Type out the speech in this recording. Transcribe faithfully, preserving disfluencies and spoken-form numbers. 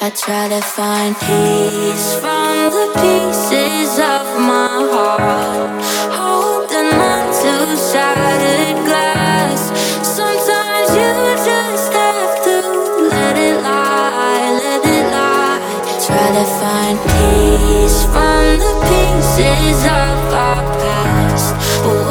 I try to find peace from the pieces of my heart, holding on to shattered glass. Sometimes you just have to let it lie, let it lie. Try to find peace from the pieces of our past.